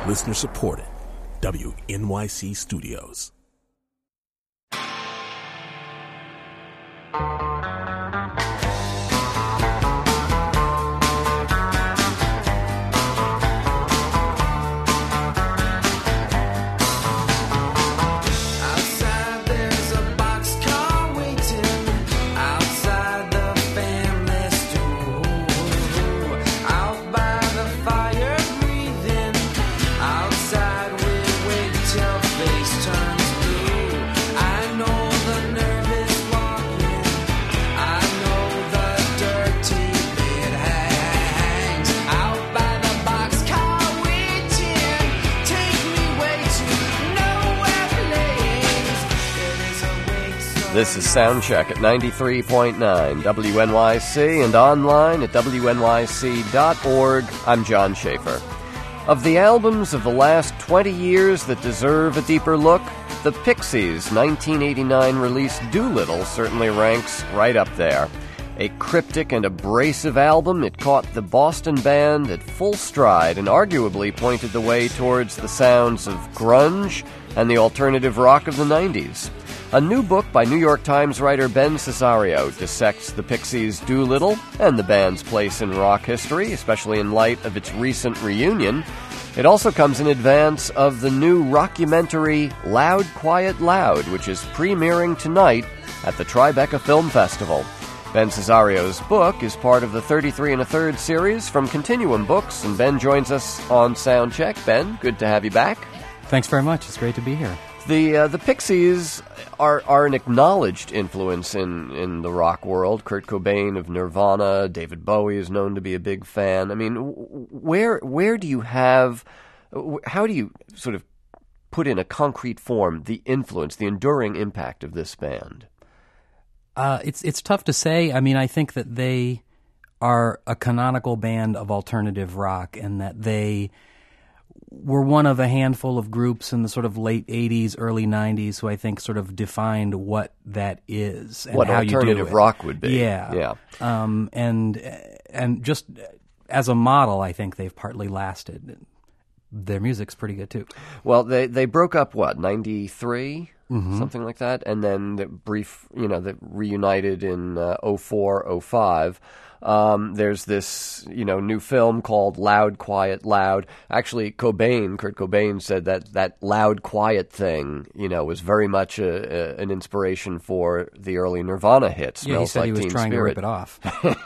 Listener supported. WNYC Studios. This is Soundcheck at 93.9 WNYC and online at WNYC.org. I'm John Schaefer. Of the albums of the last 20 years that deserve a deeper look, the Pixies' 1989 release Doolittle certainly ranks right up there. A cryptic and abrasive album, it caught the Boston band at full stride and arguably pointed the way towards the sounds of grunge and the alternative rock of the 90s. A new book by New York Times writer Ben Cesario dissects the Pixies' Doolittle and the band's place in rock history, especially in light of its recent reunion. It also comes in advance of the new rockumentary Loud, Quiet, Loud, which is premiering tonight at the Tribeca Film Festival. Ben Cesario's book is part of the 33 1/3 series from Continuum Books, and Ben joins us on Soundcheck. Ben, good to have you back. Thanks very much. It's great to be here. The Pixies are an acknowledged influence in the rock world. Kurt Cobain of Nirvana, David Bowie is known to be a big fan. I mean, where do you have, how do you sort of put in a concrete form the influence, the enduring impact of this band? It's tough to say. I mean, I think that they are a canonical band of alternative rock, and that they were one of a handful of groups in the sort of late 80s, early 90s who I think sort of defined what that is and what how you do it. What alternative rock would be. Yeah. And just as a model, I think they've partly lasted. Their music's pretty good, too. Well, they broke up, 93? Mm-hmm. Something like that, and then the reunited in 04, 05. There's this, new film called Loud, Quiet, Loud. Actually, Kurt Cobain said that loud, quiet thing, was very much an inspiration for the early Nirvana hits. Yeah, he said he was trying to rip it off.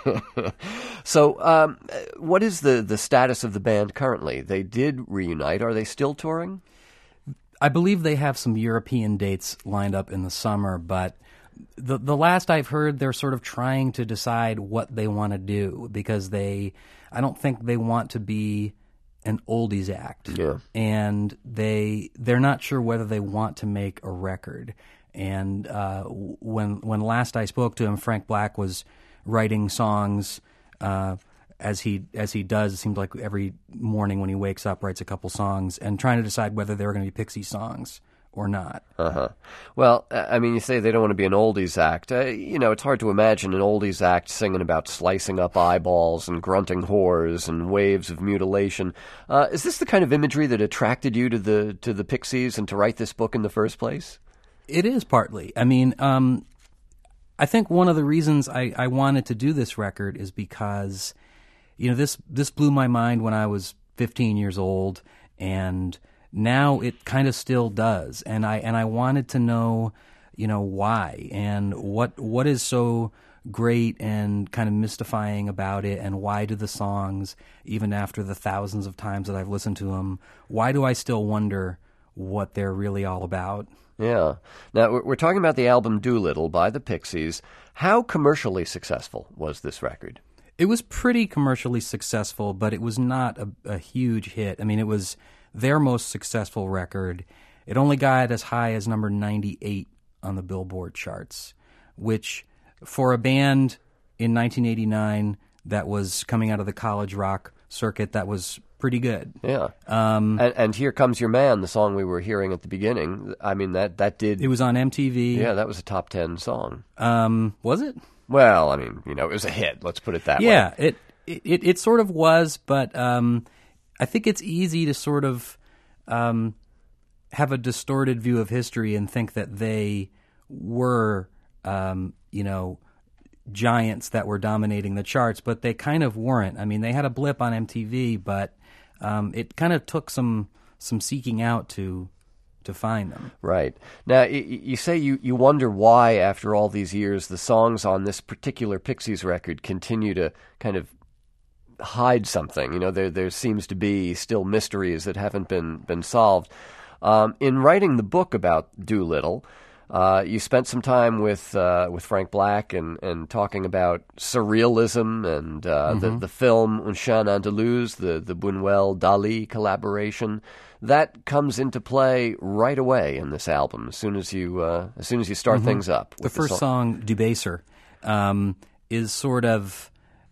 So, what is the status of the band currently? They did reunite. Are they still touring? I believe they have some European dates lined up in the summer, but the last I've heard, they're sort of trying to decide what they want to do, because I don't think they want to be an oldies act. Yeah. And they're not sure whether they want to make a record. And when last I spoke to him, Frank Black was writing songs as he does. It seems like every morning when he wakes up, writes a couple songs, and trying to decide whether they were going to be Pixie songs or not. Uh-huh. Well, I mean, you say they don't want to be an oldies act. It's hard to imagine an oldies act singing about slicing up eyeballs and grunting whores and waves of mutilation. Is this the kind of imagery that attracted you to the Pixies and to write this book in the first place? It is partly. I mean, I think one of the reasons I wanted to do this record is because, this blew my mind when I was 15 years old, and now it kind of still does, and I wanted to know, why, and what is so great and kind of mystifying about it, and why do the songs, even after the thousands of times that I've listened to them, why do I still wonder what they're really all about? Yeah. Now, we're talking about the album Doolittle by the Pixies. How commercially successful was this record? It was pretty commercially successful, but it was not a huge hit. I mean, it was their most successful record. It only got as high as number 98 on the Billboard charts, which for a band in 1989 that was coming out of the college rock circuit, that was pretty good. Yeah. And Here Comes Your Man, the song we were hearing at the beginning, I mean, that did... It was on MTV. Yeah, that was a top 10 song. Was it? Well, I mean, it was a hit. Let's put it that way. Yeah, it sort of was, but I think it's easy to sort of have a distorted view of history and think that they were, giants that were dominating the charts, but they kind of weren't. I mean, they had a blip on MTV, but it kind of took some seeking out to find them. Right. Now, you say you wonder why, after all these years, the songs on this particular Pixies record continue to kind of hide something. There seems to be still mysteries that haven't been solved. In writing the book about Doolittle, you spent some time with Frank Black and talking about surrealism and the film Un Chien Andalous, the Buñuel-Dali collaboration. That comes into play right away in this album as soon as you start things up. The first song, Debaser, is sort of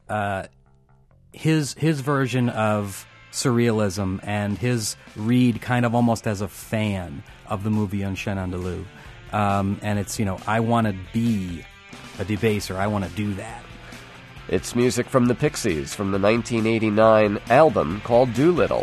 his version of surrealism, and his read kind of almost as a fan of the movie Un Chien Andalous. And it's, I want to be a debaser. I want to do that. It's music from the Pixies from the 1989 album called Doolittle.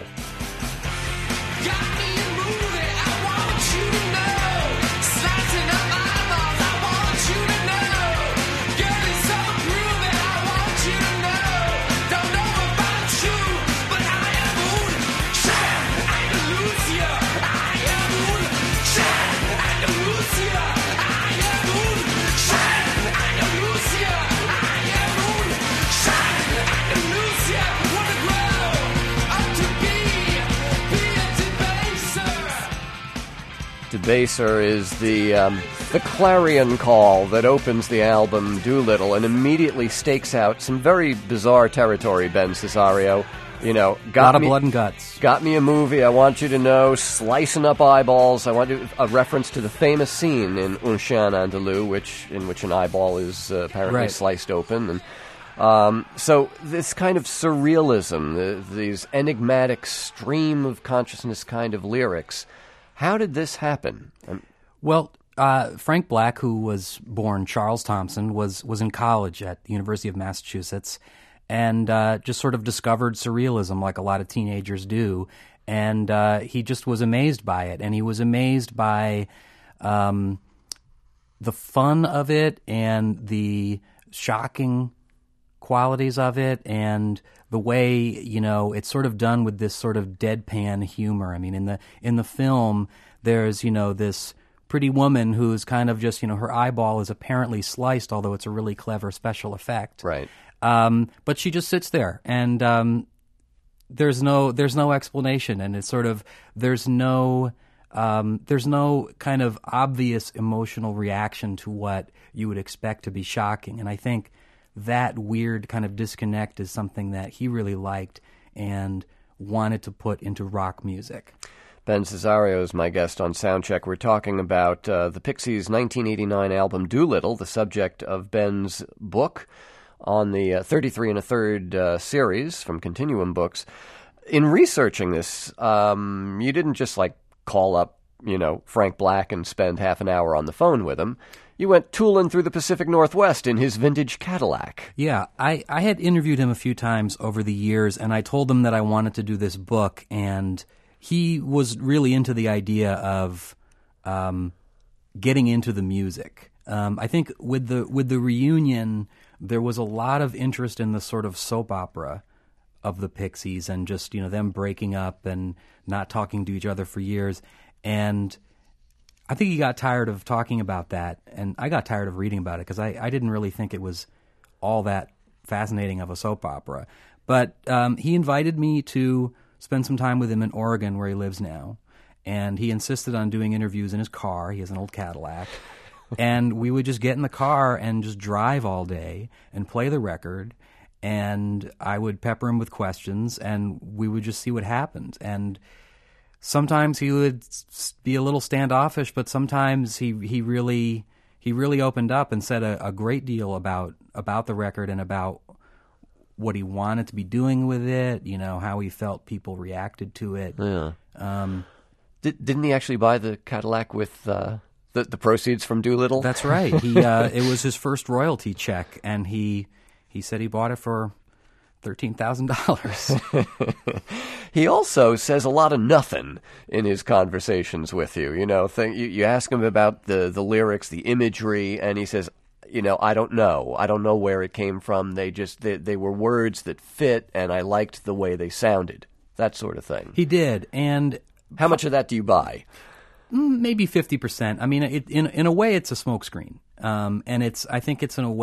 Debaser is the clarion call that opens the album Doolittle and immediately stakes out some very bizarre territory, Ben Cesario. A lot of blood and guts. Got me a movie, I want you to know, slicing up eyeballs. I want a reference to the famous scene in Un Chien Andalous, in which an eyeball is apparently sliced open. And so this kind of surrealism, these enigmatic stream of consciousness kind of lyrics, how did this happen? Well, Frank Black, who was born Charles Thompson, was in college at the University of Massachusetts, and just sort of discovered surrealism like a lot of teenagers do, and he just was amazed by it, and he was amazed by the fun of it and the shocking qualities of it, and the way, it's sort of done with this sort of deadpan humor. I mean, in the film, there's, this pretty woman who's kind of just, her eyeball is apparently sliced, although it's a really clever special effect. Right. But she just sits there, and there's no explanation, and it's sort of there's no kind of obvious emotional reaction to what you would expect to be shocking, and I think that weird kind of disconnect is something that he really liked and wanted to put into rock music. Ben Cesario is my guest on Soundcheck. We're talking about the Pixies' 1989 album Doolittle, the subject of Ben's book on the 33 1/3 series from Continuum Books. In researching this, you didn't just call up, Frank Black and spend half an hour on the phone with him. You went tooling through the Pacific Northwest in his vintage Cadillac. Yeah, I had interviewed him a few times over the years, and I told him that I wanted to do this book, and he was really into the idea of getting into the music. I think with the reunion, there was a lot of interest in the sort of soap opera of the Pixies and just, them breaking up and not talking to each other for years. And I think he got tired of talking about that, and I got tired of reading about it because I didn't really think it was all that fascinating of a soap opera. But he invited me to spend some time with him in Oregon, where he lives now, and he insisted on doing interviews in his car. He has an old Cadillac. And we would just get in the car and just drive all day and play the record, and I would pepper him with questions, and we would just see what happened. And sometimes he would be a little standoffish, but sometimes he really opened up and said a great deal about the record and about what he wanted to be doing with it, how he felt people reacted to it. Yeah. Didn't he actually buy the Cadillac with the proceeds from Doolittle? That's right. He it was his first royalty check, and he said he bought it for $13,000. He also says a lot of nothing in his conversations with you. You ask him about the lyrics, the imagery, and he says, I don't know. I don't know where it came from. They were words that fit, and I liked the way they sounded. That sort of thing. He did, and how much of that do you buy? Maybe 50%. I mean, in a way, it's a smokescreen, and I think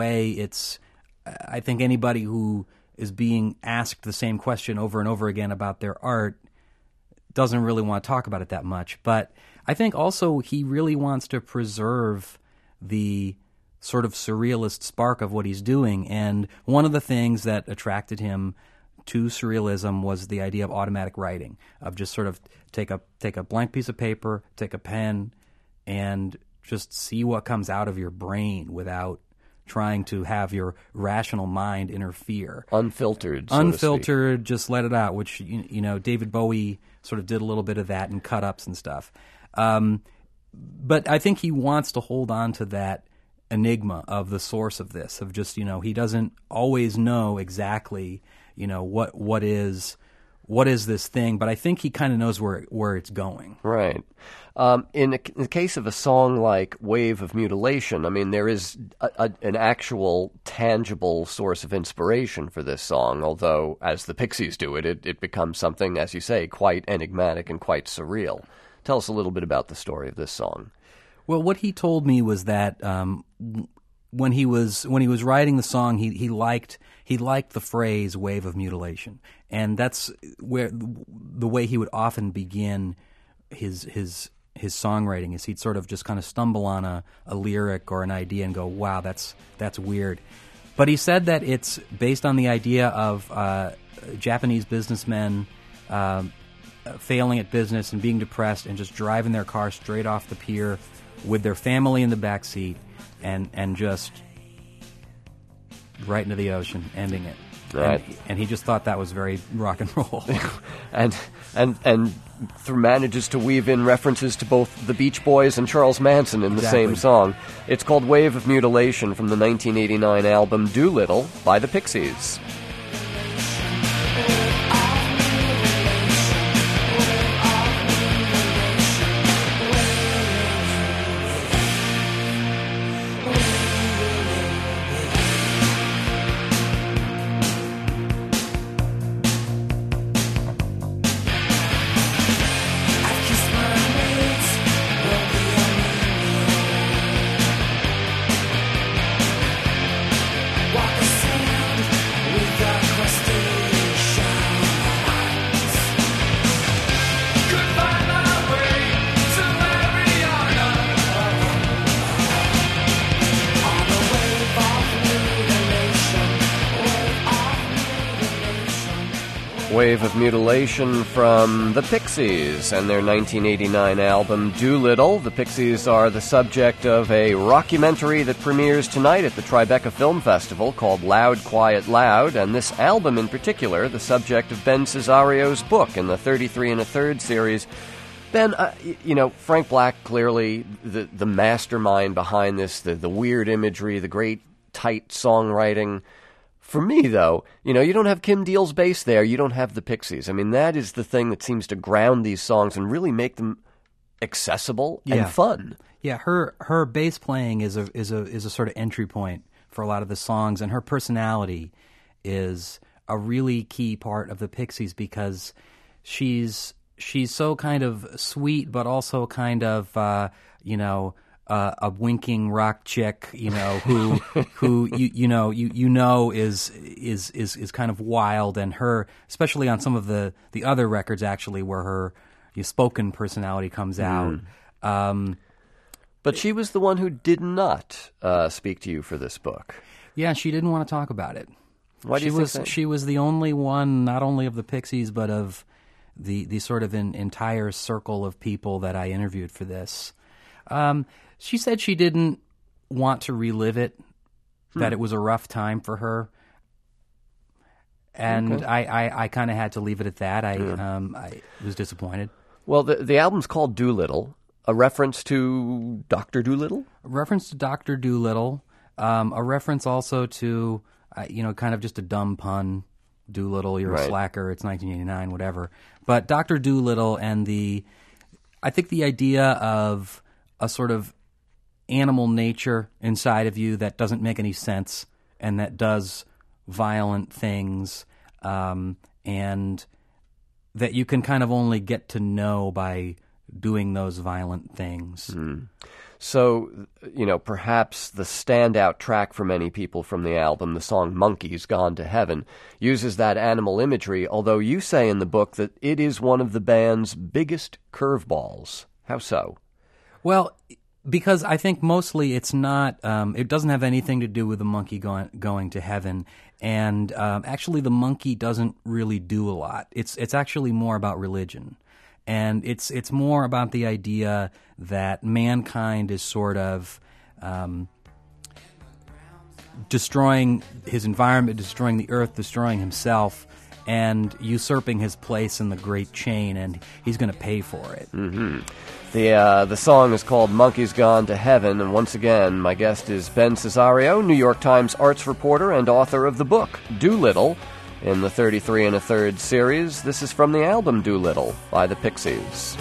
anybody who is being asked the same question over and over again about their art doesn't really want to talk about it that much. But I think also he really wants to preserve the sort of surrealist spark of what he's doing. And one of the things that attracted him to surrealism was the idea of automatic writing, of just sort of take a blank piece of paper, take a pen, and just see what comes out of your brain without trying to have your rational mind interfere. Unfiltered, just let it out, which, David Bowie sort of did a little bit of that in cut-ups and stuff. But I think he wants to hold on to that enigma of the source of this, of just, he doesn't always know exactly, what is this thing, but I think he kind of knows where it's going. Right. In the case of a song like Wave of Mutilation, I mean, there is an actual tangible source of inspiration for this song, although as the Pixies do it becomes something, as you say, quite enigmatic and quite surreal. Tell us a little bit about the story of this song. Well, what he told me was that when he was writing the song, he liked the phrase "wave of mutilation," and that's where the way he would often begin his songwriting is he'd sort of just kind of stumble on a lyric or an idea and go, "Wow, that's weird." But he said that it's based on the idea of Japanese businessmen failing at business and being depressed and just driving their car straight off the pier with their family in the back seat and just right into the ocean, ending it. Right. And he just thought that was very rock and roll. and manages to weave in references to both the Beach Boys and Charles Manson in the same song. It's called Wave of Mutilation from the 1989 album Doolittle by the Pixies. Wave of Mutilation from the Pixies and their 1989 album Doolittle. The Pixies are the subject of a rockumentary that premieres tonight at the Tribeca Film Festival called Loud, Quiet, Loud, and this album in particular, the subject of Ben Cesario's book in the 33 1/3 series. Ben, Frank Black, clearly the mastermind behind this, the weird imagery, the great tight songwriting. For me, though, you don't have Kim Deal's bass there. You don't have the Pixies. I mean, that is the thing that seems to ground these songs and really make them accessible and fun. Yeah, her bass playing is a sort of entry point for a lot of the songs, and her personality is a really key part of the Pixies because she's so kind of sweet, but also kind of a winking rock chick, who is kind of wild, and her, especially on some of the other records, actually, where her spoken personality comes out. But she was the one who did not speak to you for this book. Yeah, she didn't want to talk about it. Why do you think that? She was the only one, not only of the Pixies, but of the sort of entire circle of people that I interviewed for this. She said she didn't want to relive it, that it was a rough time for her. And okay. I kind of had to leave it at that. I was disappointed. Well, the album's called Doolittle, a reference to Dr. Doolittle? A reference to Dr. Doolittle, a reference also to, kind of just a dumb pun Doolittle, you're Right. a slacker, it's 1989, whatever. But Dr. Doolittle and I think the idea of a sort of animal nature inside of you that doesn't make any sense and that does violent things, and that you can kind of only get to know by doing those violent things. So, perhaps the standout track for many people from the album, the song Monkeys Gone to Heaven, uses that animal imagery, although you say in the book that it is one of the band's biggest curveballs. How so? Well, because I think mostly it's not, it doesn't have anything to do with the monkey going to heaven. And actually the monkey doesn't really do a lot. It's actually more about religion. And it's more about the idea that mankind is sort of destroying his environment, destroying the earth, destroying himself, and usurping his place in the great chain, and he's going to pay for it. Mm-hmm. The song is called Monkeys Gone to Heaven, and once again, my guest is Ben Cesario, New York Times arts reporter and author of the book, Doolittle, in the 33 1/3 series. This is from the album Doolittle by the Pixies.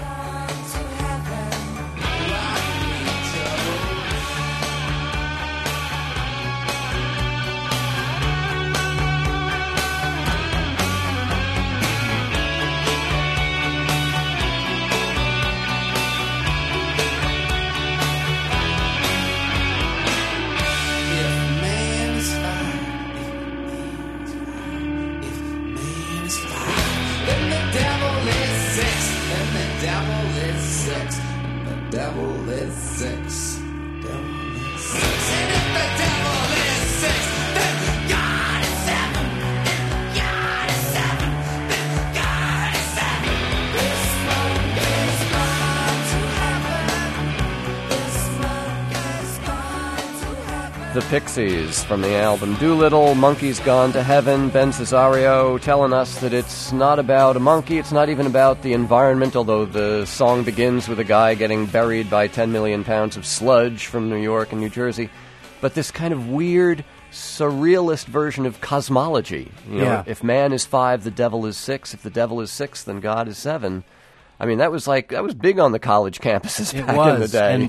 The Pixies from the album Doolittle, Monkeys Gone to Heaven. Ben Cesario telling us that it's not about a monkey, it's not even about the environment, although the song begins with a guy getting buried by 10 million pounds of sludge from New York and New Jersey. But this kind of weird, surrealist version of cosmology. Yeah. If man is 5, the devil is 6. If the devil is 6, then God is 7. I mean, that was big on the college campuses back in the day.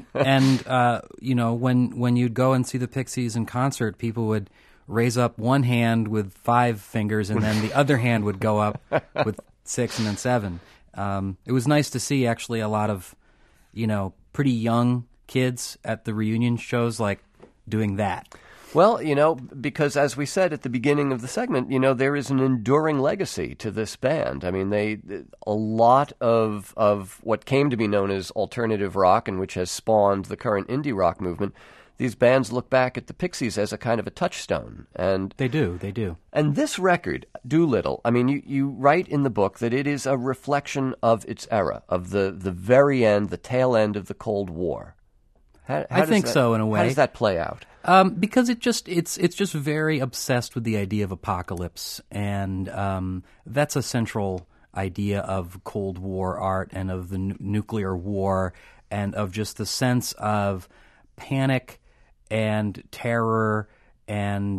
And when you'd go and see the Pixies in concert, people would raise up one hand with 5 fingers, and then the other hand would go up with 6 and then 7. It was nice to see actually a lot of, pretty young kids at the reunion shows doing that. Well, because as we said at the beginning of the segment, there is an enduring legacy to this band. I mean, a lot of what came to be known as alternative rock, and which has spawned the current indie rock movement, these bands look back at the Pixies as a kind of a touchstone. And They do. And this record, Doolittle, I mean, you write in the book that it is a reflection of its era, of the very end, the tail end of the Cold War. I think so, in a way. How does that play out? Because it's just very obsessed with the idea of apocalypse, and that's a central idea of Cold War art and of the nuclear war, and of just the sense of panic and terror, and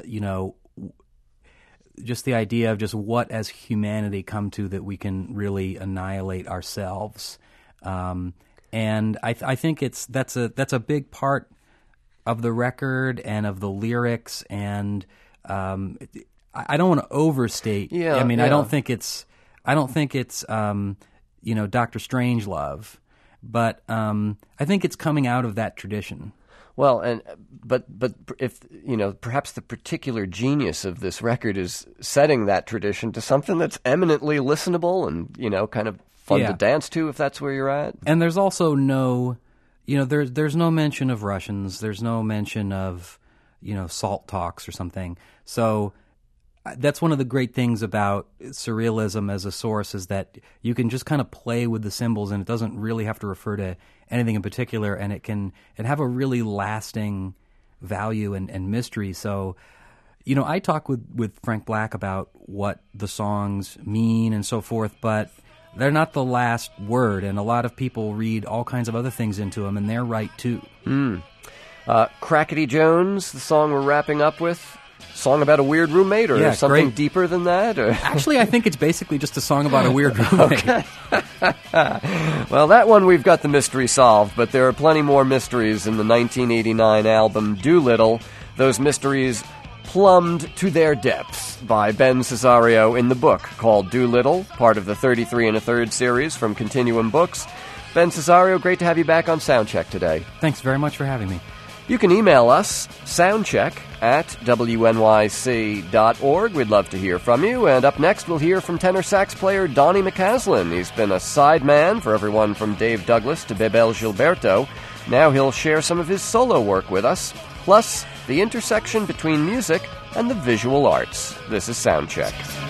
just the idea of just what as humanity come to that we can really annihilate ourselves. And I think that's a big part of the record and of the lyrics, and I don't want to overstate. Yeah, I mean, yeah. I don't think it's Dr. Strangelove, but I think it's coming out of that tradition. Well, but if perhaps the particular genius of this record is setting that tradition to something that's eminently listenable and kind of fun to dance to, if that's where you're at. And there's also no, there's no mention of Russians. There's no mention of, salt talks or something. So that's one of the great things about surrealism as a source, is that you can just kind of play with the symbols, and it doesn't really have to refer to anything in particular, and it have a really lasting value and mystery. So, I talk with Frank Black about what the songs mean and so forth, but they're not the last word, and a lot of people read all kinds of other things into them, and they're right too. Crackety Jones, the song we're wrapping up with, song about a weird roommate or something great. deeper than that? Or? Actually, I think it's basically just a song about a weird roommate. Okay. Well, that one we've got the mystery solved, but there are plenty more mysteries in the 1989 album Doolittle. Those mysteries plumbed to their depths by Ben Cesario in the book called Doolittle, part of the 33 1/3 series from Continuum Books. Ben Cesario, great to have you back on Soundcheck today. Thanks very much for having me. You can email us, soundcheck@wnyc.org. We'd love to hear from you. And up next, we'll hear from tenor sax player Donnie McCaslin. He's been a sideman for everyone from Dave Douglas to Bebel Gilberto. Now he'll share some of his solo work with us, plus the intersection between music and the visual arts. This is Soundcheck.